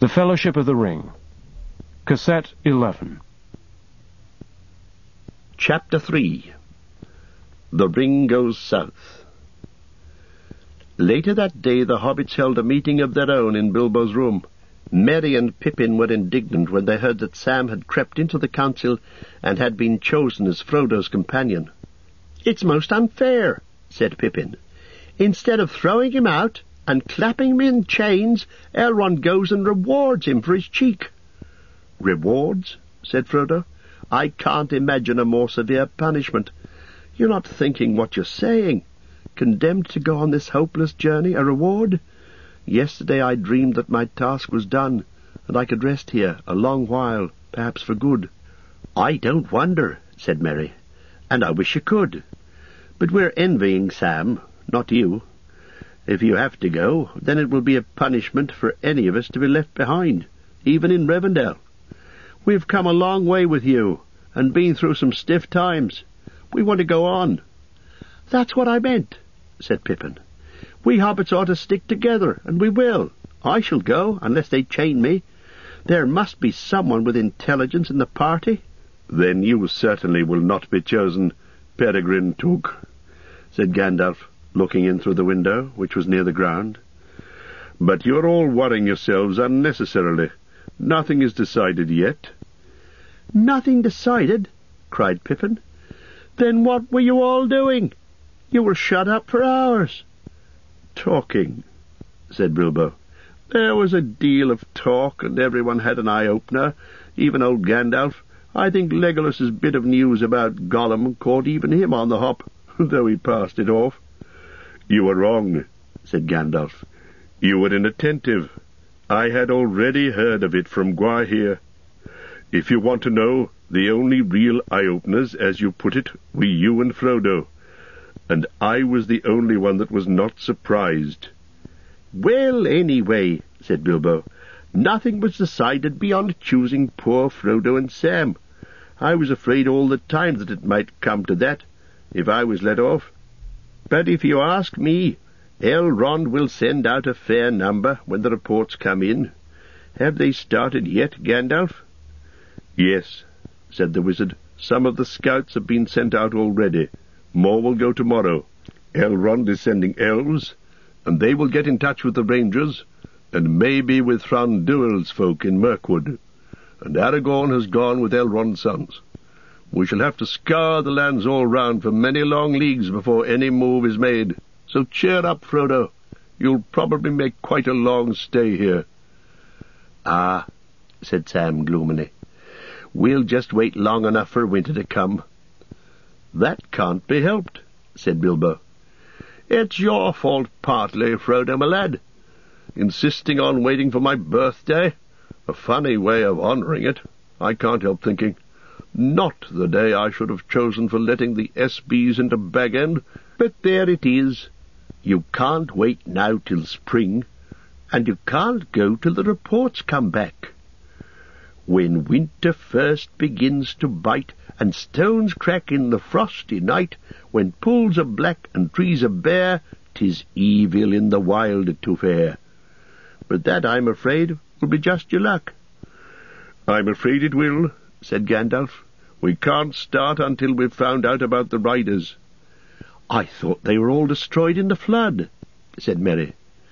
The Fellowship of the Ring. Cassette 11. Chapter 3. The Ring Goes South. Later that day the hobbits held a meeting of their own in Bilbo's room. Merry and Pippin were indignant when they heard that Sam had crept into the council and had been chosen as Frodo's companion. "It's most unfair," said Pippin. "Instead of throwing him out and clapping him in chains, Elrond goes and rewards him for his cheek." "Rewards?" said Frodo. "I can't imagine a more severe punishment. You're not thinking what you're saying. Condemned to go on this hopeless journey, a reward? Yesterday I dreamed that my task was done, and I could rest here a long while, perhaps for good." "I don't wonder," said Merry, "and I wish you could. But we're envying Sam, not you. If you have to go, then it will be a punishment for any of us to be left behind, even in Rivendell. We've come a long way with you, and been through some stiff times. We want to go on." "That's what I meant," said Pippin. "We hobbits ought to stick together, and we will. I shall go, unless they chain me. There must be someone with intelligence in the party." "Then you certainly will not be chosen, Peregrine Took," said Gandalf, looking in through the window, which was near the ground. "But you're all worrying yourselves unnecessarily. Nothing is decided yet." "Nothing decided?" cried Pippin. "Then what were you all doing? You were shut up for hours." "Talking," said Bilbo. "There was a deal of talk, and everyone had an eye-opener, even old Gandalf. I think Legolas's bit of news about Gollum caught even him on the hop, though he passed it off." "You were wrong," said Gandalf. "You were inattentive. I had already heard of it from Gwaihir. If you want to know, the only real eye-openers, as you put it, were you and Frodo, and I was the only one that was not surprised." "Well, anyway," said Bilbo, "nothing was decided beyond choosing poor Frodo and Sam. I was afraid all the time that it might come to that, if I was let off. But if you ask me, Elrond will send out a fair number when the reports come in. Have they started yet, Gandalf?" "Yes," said the wizard. "Some of the scouts have been sent out already. More will go tomorrow. Elrond is sending elves, and they will get in touch with the rangers, and maybe with Thranduil's folk in Mirkwood. And Aragorn has gone with Elrond's sons. We shall have to scour the lands all round for many long leagues before any move is made. So cheer up, Frodo. You'll probably make quite a long stay here." "Ah," said Sam gloomily, "we'll just wait long enough for winter to come." "That can't be helped," said Bilbo. "It's your fault partly, Frodo, my lad. Insisting on waiting for my birthday? A funny way of honouring it, I can't help thinking. Not the day I should have chosen for letting the SBs into Bag End, but there it is. You can't wait now till spring, and you can't go till the reports come back. When winter first begins to bite, and stones crack in the frosty night, when pools are black and trees are bare, 'tis evil in the wild to fare. But that, I'm afraid, will be just your luck." "I'm afraid it will," said Gandalf. "We can't start until we've found out about the riders." "I thought they were all destroyed in the flood," said Merry.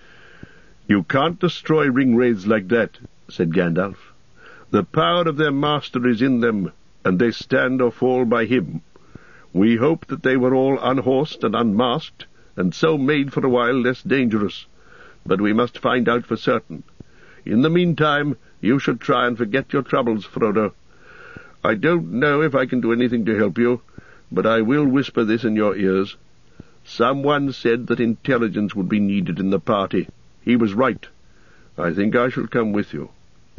"You can't destroy ringwraiths like that," said Gandalf. "The power of their master is in them, and they stand or fall by him. We hope that they were all unhorsed and unmasked, and so made for a while less dangerous. But we must find out for certain. In the meantime, you should try and forget your troubles, Frodo. I don't know if I can do anything to help you, but I will whisper this in your ears. Someone said that intelligence would be needed in the party. He was right. I think I shall come with you."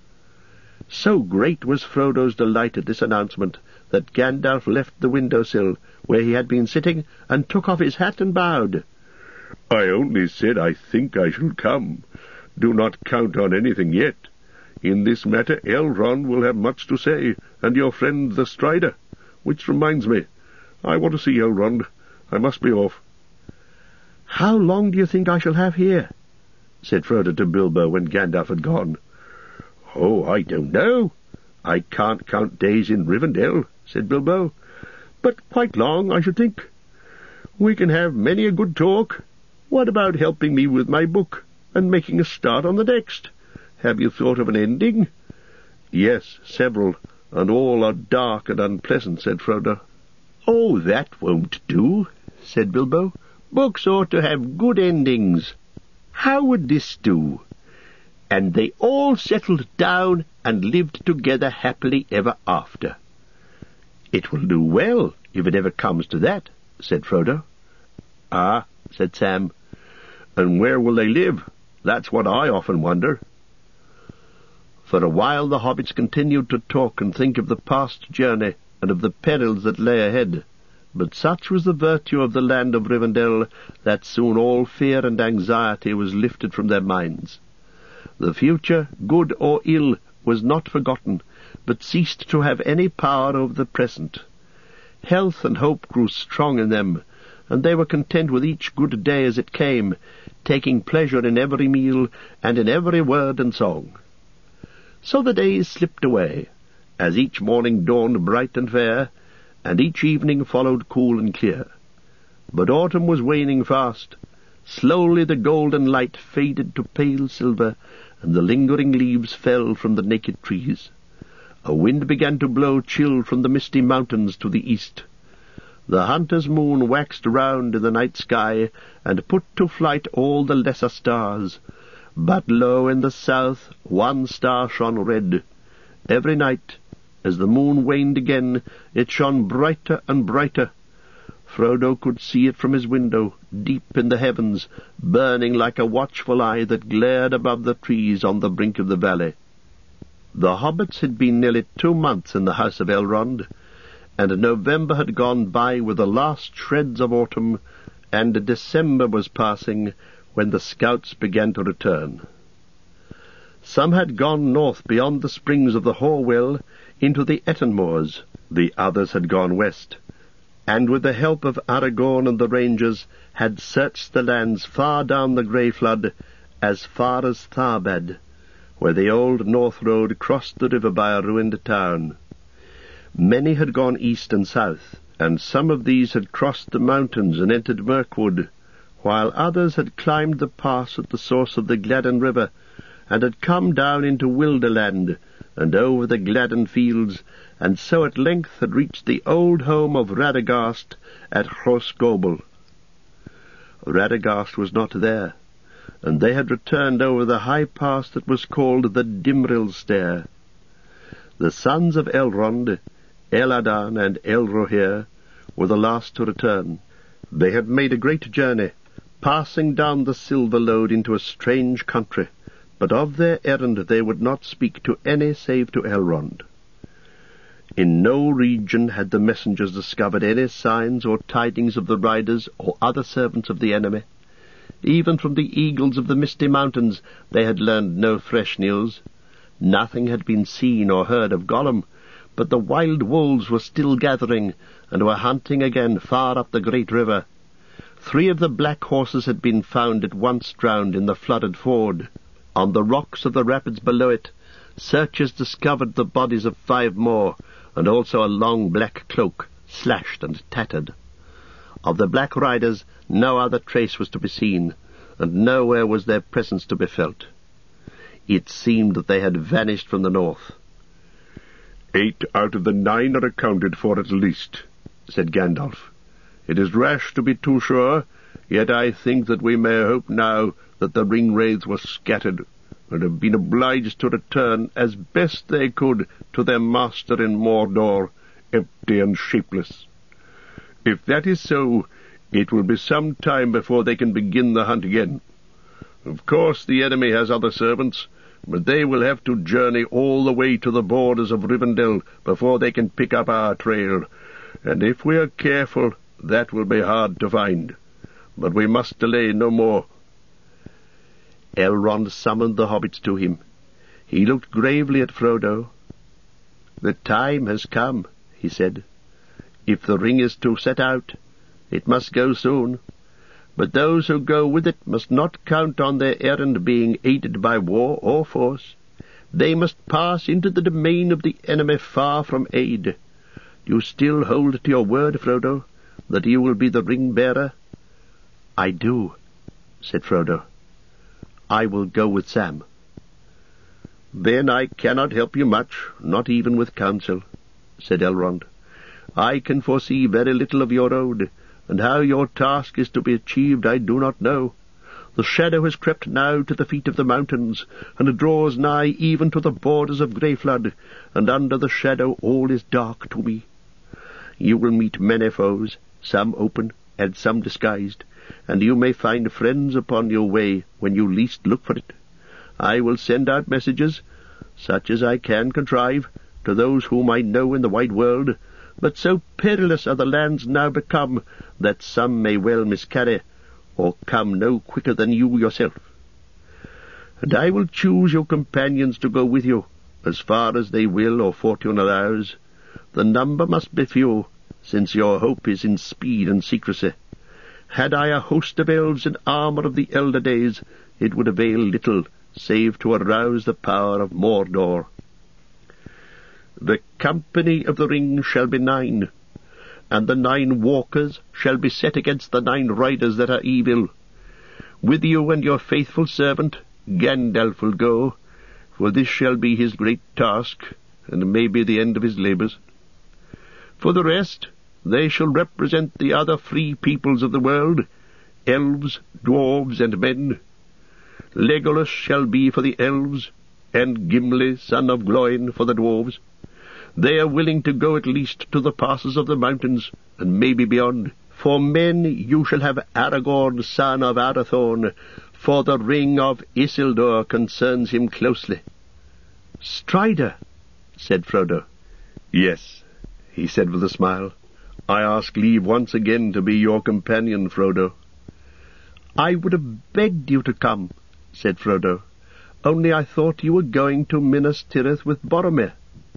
So great was Frodo's delight at this announcement that Gandalf left the window-sill where he had been sitting and took off his hat and bowed. "I only said I think I shall come. Do not count on anything yet. In this matter Elrond will have much to say, and your friend the Strider. Which reminds me, I want to see Elrond. I must be off." "How long do you think I shall have here?" said Frodo to Bilbo when Gandalf had gone. "Oh, I don't know. I can't count days in Rivendell," said Bilbo, "but quite long, I should think. We can have many a good talk. What about helping me with my book, and making a start on the next? Have you thought of an ending?" "Yes, several, and all are dark and unpleasant," said Frodo. "Oh, that won't do," said Bilbo. "Books ought to have good endings. How would this do? And they all settled down and lived together happily ever after." "It will do well, if it ever comes to that," said Frodo. "Ah," said Sam, "and where will they live? That's what I often wonder." For a while the hobbits continued to talk and think of the past journey and of the perils that lay ahead, but such was the virtue of the land of Rivendell that soon all fear and anxiety was lifted from their minds. The future, good or ill, was not forgotten, but ceased to have any power over the present. Health and hope grew strong in them, and they were content with each good day as it came, taking pleasure in every meal and in every word and song. So the days slipped away, as each morning dawned bright and fair, and each evening followed cool and clear. But autumn was waning fast. Slowly the golden light faded to pale silver, and the lingering leaves fell from the naked trees. A wind began to blow chill from the misty mountains to the east. The hunter's moon waxed round in the night sky, and put to flight all the lesser stars. But lo, in the south one star shone red. Every night, as the moon waned again, it shone brighter and brighter. Frodo could see it from his window, deep in the heavens, burning like a watchful eye that glared above the trees on the brink of the valley. The hobbits had been nearly 2 months in the house of Elrond, and November had gone by with the last shreds of autumn, and December was passing when the scouts began to return. Some had gone north beyond the springs of the Horwell into the Etten Moors. The others had gone west, and with the help of Aragorn and the rangers had searched the lands far down the Grey Flood, as far as Tharbad, where the old North Road crossed the river by a ruined town. Many had gone east and south, and some of these had crossed the mountains and entered Mirkwood, while others had climbed the pass at the source of the Gladden River, and had come down into Wilderland, and over the Gladden fields, and so at length had reached the old home of Radagast at Rhosgobel. Radagast was not there, and they had returned over the high pass that was called the Dimrill Stair. The sons of Elrond, Eladan and Elrohir, were the last to return. They had made a great journey, passing down the Silver Lode into a strange country, but of their errand they would not speak to any save to Elrond. In no region had the messengers discovered any signs or tidings of the riders or other servants of the enemy. Even from the eagles of the misty mountains they had learned no fresh news. Nothing had been seen or heard of Gollum, but the wild wolves were still gathering, and were hunting again far up the great river. 3 of the black horses had been found at once drowned in the flooded ford. On the rocks of the rapids below it, searchers discovered the bodies of 5 more, and also a long black cloak, slashed and tattered. Of the black riders no other trace was to be seen, and nowhere was their presence to be felt. It seemed that they had vanished from the north. 8 out of the 9 are accounted for at least, said Gandalf. It is rash to be too sure, yet I think that we may hope now that the ring-wraiths were scattered, and have been obliged to return as best they could to their master in Mordor, empty and shapeless. If that is so, it will be some time before they can begin the hunt again. Of course the enemy has other servants, but they will have to journey all the way to the borders of Rivendell before they can pick up our trail, and if we are careful, that will be hard to find. But we must delay no more. Elrond summoned the hobbits to him. He looked gravely at Frodo. "The time has come," he said. "If the ring is to set out, it must go soon. But those who go with it must not count on their errand being aided by war or force. They must pass into the domain of the enemy far from aid. Do you still hold to your word, Frodo, that you will be the ring-bearer?" "I do," said Frodo. "I will go with Sam." "Then I cannot help you much, not even with counsel," said Elrond. "I can foresee very little of your road, and how your task is to be achieved I do not know. The shadow has crept now to the feet of the mountains, and draws nigh even to the borders of Greyflood, and under the shadow all is dark to me. You will meet many foes, some open and some disguised, and you may find friends upon your way when you least look for it. I will send out messages, such as I can contrive, to those whom I know in the wide world, but so perilous are the lands now become that some may well miscarry, or come no quicker than you yourself. And I will choose your companions to go with you, as far as they will or fortune allows. The number must be few, since your hope is in speed and secrecy. Had I a host of elves in armour of the elder days, it would avail little, save to arouse the power of Mordor. The company of the ring shall be 9, and the 9 walkers shall be set against the 9 riders that are evil. With you and your faithful servant Gandalf will go, for this shall be his great task, and may be the end of his labours. For the rest, they shall represent the other free peoples of the world, elves, dwarves, and men. Legolas shall be for the elves, and Gimli, son of Gloin, for the dwarves. They are willing to go at least to the passes of the mountains, and maybe beyond. For men you shall have Aragorn, son of Arathorn, for the ring of Isildur concerns him closely." "Strider," said Frodo. "Yes," he said with a smile. "I ask leave once again to be your companion, Frodo." "I would have begged you to come," said Frodo, "only I thought you were going to Minas Tirith with Boromir."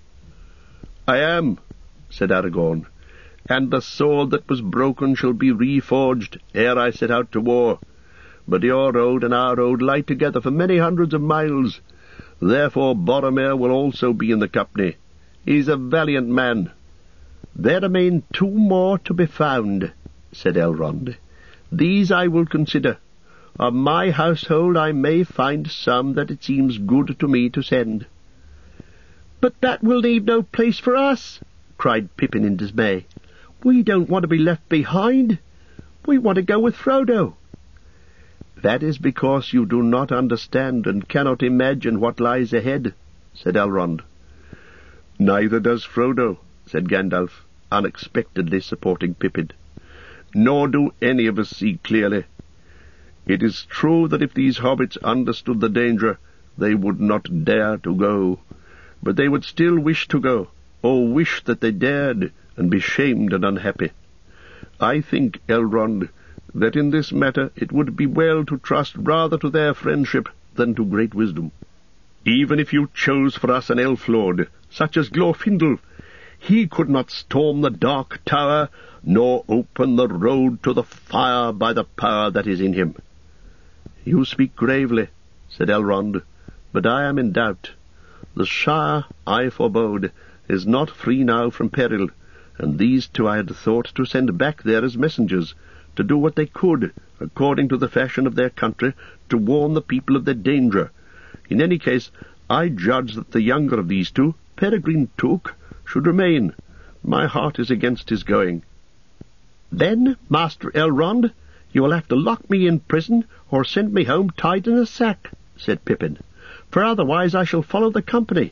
"I am," said Aragorn, "and the sword that was broken shall be reforged ere I set out to war. But your road and our road lie together for many hundreds of miles. Therefore Boromir will also be in the company. He's a valiant man." "There remain 2 more to be found," said Elrond. "These I will consider. Of my household I may find some that it seems good to me to send." "But that will leave no place for us," cried Pippin in dismay. "We don't want to be left behind. We want to go with Frodo." "That is because you do not understand and cannot imagine what lies ahead," said Elrond. "Neither does Frodo," said Gandalf, unexpectedly supporting Pippin. "Nor do any of us see clearly. It is true that if these hobbits understood the danger, they would not dare to go. But they would still wish to go, or wish that they dared, and be shamed and unhappy. I think, Elrond, that in this matter it would be well to trust rather to their friendship than to great wisdom. Even if you chose for us an elf lord, such as Glorfindel, he could not storm the Dark Tower, nor open the road to the fire by the power that is in him." "You speak gravely," said Elrond, "but I am in doubt. The Shire, I forebode, is not free now from peril, and these 2 I had thought to send back there as messengers, to do what they could, according to the fashion of their country, to warn the people of their danger. In any case, I judge that the younger of these 2, Peregrine Took, should remain. My heart is against his going." "Then, Master Elrond, you will have to lock me in prison, or send me home tied in a sack," said Pippin, "for otherwise I shall follow the company."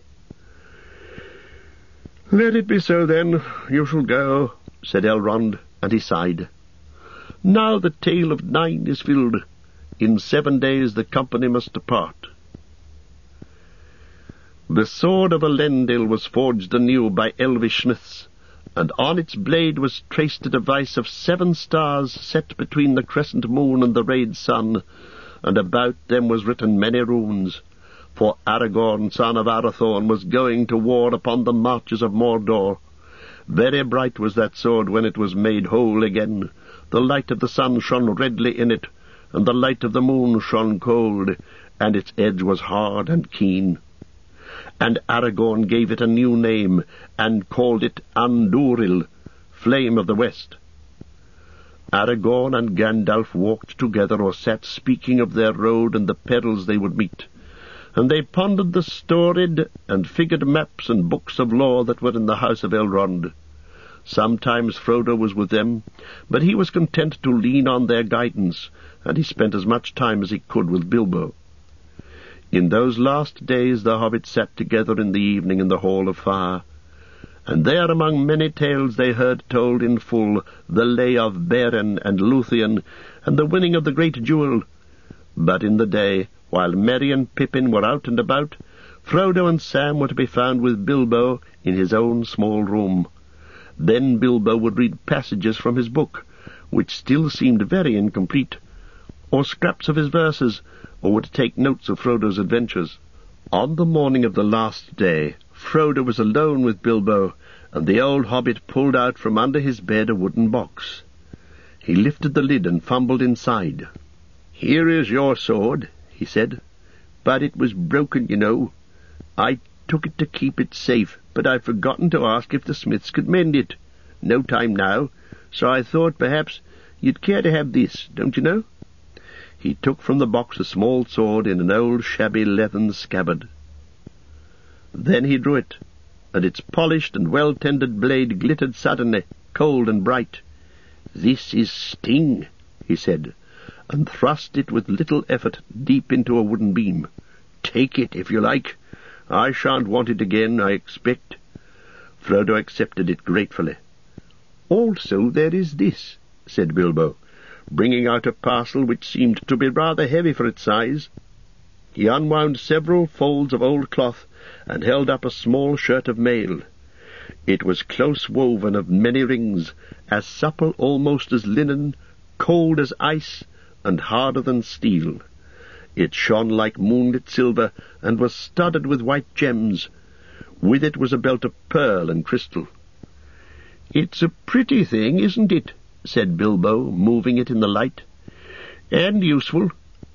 "Let it be so, then. You shall go," said Elrond, and he sighed. "Now the tale of 9 is filled. In 7 days the company must depart." The sword of Elendil was forged anew by elvish smiths, and on its blade was traced a device of 7 stars set between the crescent moon and the rayed sun, and about them was written many runes. For Aragorn, son of Arathorn, was going to war upon the marches of Mordor. Very bright was that sword when it was made whole again. The light of the sun shone redly in it, and the light of the moon shone cold, and its edge was hard and keen. and Aragorn gave it a new name, and called it Andúril, Flame of the West. Aragorn and Gandalf walked together, or sat speaking of their road and the perils they would meet, and they pondered the storied and figured maps and books of lore that were in the house of Elrond. Sometimes Frodo was with them, but he was content to lean on their guidance, and he spent as much time as he could with Bilbo. In those last days the hobbits sat together in the evening in the Hall of Fire, and there among many tales they heard told in full the lay of Beren and Luthien, and the winning of the great jewel. But in the day, while Merry and Pippin were out and about, Frodo and Sam were to be found with Bilbo in his own small room. Then Bilbo would read passages from his book, which still seemed very incomplete, or scraps of his verses, or would take notes of Frodo's adventures. On the morning of the last day, Frodo was alone with Bilbo, and the old hobbit pulled out from under his bed a wooden box. He lifted the lid and fumbled inside. "Here is your sword," he said, "but it was broken, you know. I took it to keep it safe, but I've forgotten to ask if the smiths could mend it. No time now, so I thought perhaps you'd care to have this, don't you know?" He took from the box a small sword in an old shabby leathern scabbard. Then he drew it, and its polished and well-tended blade glittered suddenly, cold and bright. "This is Sting," he said, and thrust it with little effort deep into a wooden beam. "Take it, if you like. I shan't want it again, I expect." Frodo accepted it gratefully. "Also there is this," said Bilbo, bringing out a parcel which seemed to be rather heavy for its size. He unwound several folds of old cloth and held up a small shirt of mail. It was close woven of many rings, as supple almost as linen, cold as ice, and harder than steel. It shone like moonlit silver, and was studded with white gems. With it was a belt of pearl and crystal. "It's a pretty thing, isn't it?" said Bilbo, moving it in the light. "And useful."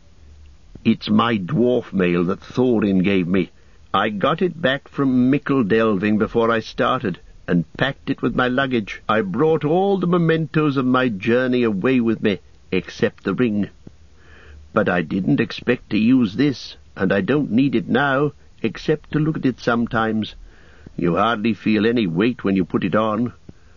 "It's my dwarf mail that Thorin gave me. I got it back from Mickle Delving before I started, and packed it with my luggage. I brought all the mementos of my journey away with me, except the ring. But I didn't expect to use this, and I don't need it now, except to look at it sometimes. You hardly feel any weight when you put it on."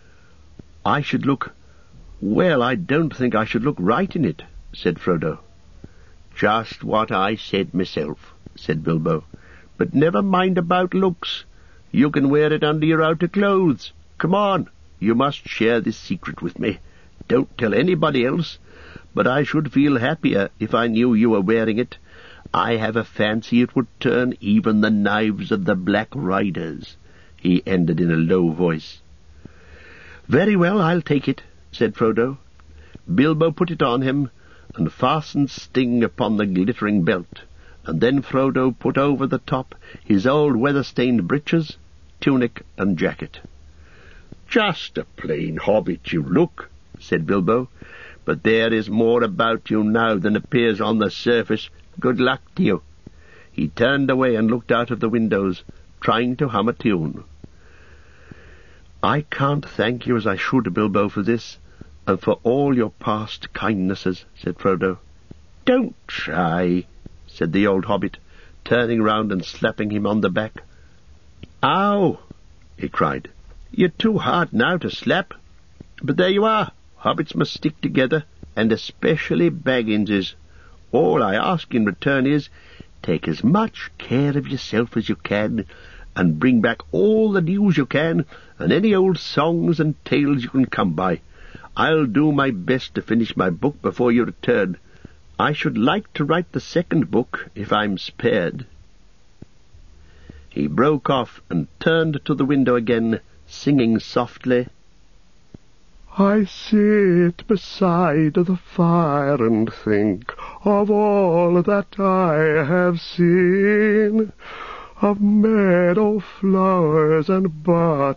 "I should look... Well, I don't think I should look right in it," said Frodo. "Just what I said myself," said Bilbo. "But never mind about looks. You can wear it under your outer clothes. Come on, you must share this secret with me. Don't tell anybody else, but I should feel happier if I knew you were wearing it. I have a fancy it would turn even the knives of the Black Riders," he ended in a low voice. "Very well, I'll take it," said Frodo. Bilbo put it on him, and fastened Sting upon the glittering belt, and then Frodo put over the top his old weather-stained breeches, tunic, and jacket. "Just a plain hobbit you look," said Bilbo, "but there is more about you now than appears on the surface. Good luck to you." He turned away and looked out of the windows, trying to hum a tune. "I can't thank you as I should, Bilbo, for this, and for all your past kindnesses," said Frodo. "Don't try," said the old hobbit, turning round and slapping him on the back. "Ow!" he cried. "You're too hard now to slap. But there you are. Hobbits must stick together, and especially Bagginses. All I ask in return is, take as much care of yourself as you can, and bring back all the news you can, and any old songs and tales you can come by. I'll do my best to finish my book before you return. I should like to write the second book, if I'm spared." He broke off and turned to the window again, singing softly, "I sit beside the fire and think of all that I have seen, of meadow flowers and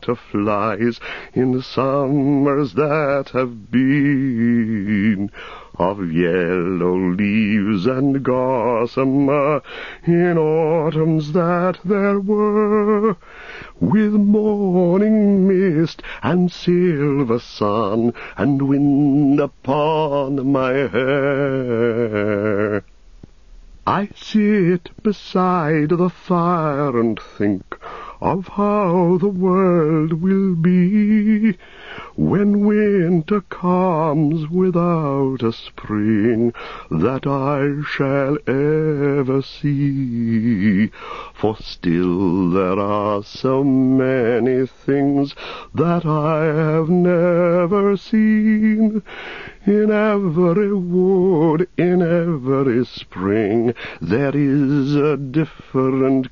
butterflies in summers that have been, of yellow leaves and gossamer in autumns that there were, with morning mist and silver sun and wind upon my hair. I sit beside the fire and think of how the world will be when winter comes without a spring that I shall ever see. For still there are so many things that I have never seen. In every wood, in every spring, there is a different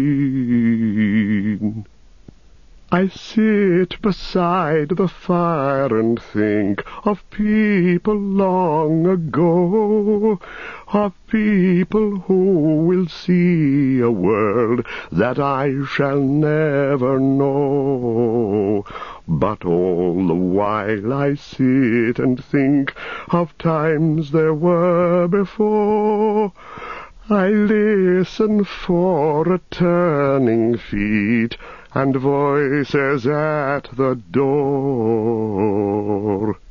green. I sit beside the fire and think of people long ago, of people who will see a world that I shall never know. But all the while I sit and think of times there were before. I listen for returning feet and voices at the door.